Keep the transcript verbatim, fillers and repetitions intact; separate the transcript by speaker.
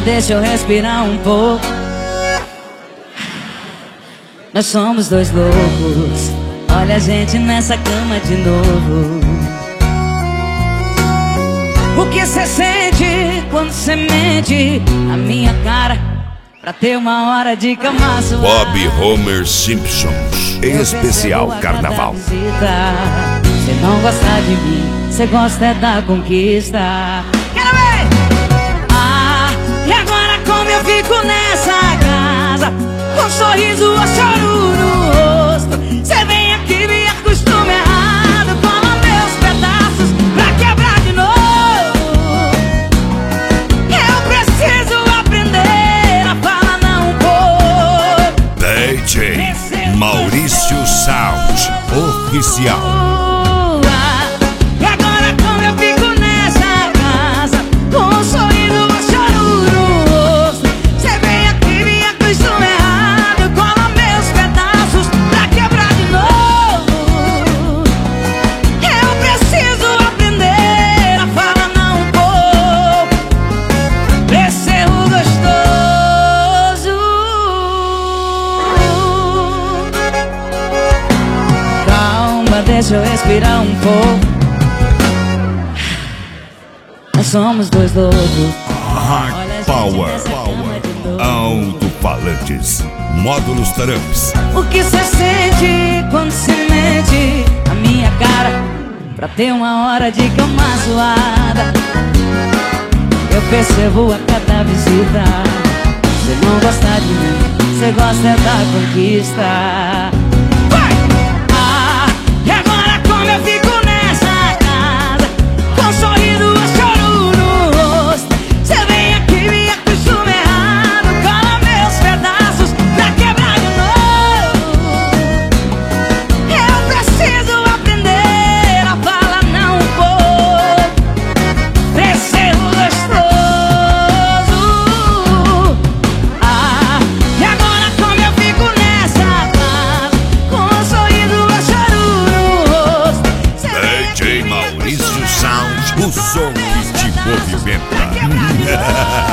Speaker 1: deixa eu respirar um pouco. Nós somos dois loucos, olha a gente nessa cama de novo. O que cê sente quando cê mente na minha cara pra ter uma hora de cama suave?
Speaker 2: Bob Homer Simpsons, em especial Carnaval.
Speaker 1: Cê não gosta de mim, cê gosta é da conquista. Quero ver! Ah, e agora como eu fico nessa casa, com um sorriso ou choro no rosto? Cê vem aqui, me acostuma errado, cola meus pedaços pra quebrar de novo. Eu preciso aprender a falar não por
Speaker 2: D J Maurício Sound Oficial.
Speaker 1: Deixa eu respirar um pouco. Nós somos dois loucos.
Speaker 2: High Power, Power. Alto-falantes, módulos Trumps.
Speaker 1: O que cê sente quando se mente na minha cara pra ter uma hora de cama suada? Eu percebo a cada visita. Cê não gosta de mim, cê gosta é da conquista. Eu fico nessa casa, com um sorriso ou choro no rosto. Cê vem aqui, me acostuma errado, cola meus pedaços pra quebrar de novo. Eu preciso aprender a falar não um pouco pra ser gostoso. Ah, e agora como eu fico nessa casa, com um sorriso ou choro no rosto?
Speaker 2: D J Maurício Sound, o som que te movimenta.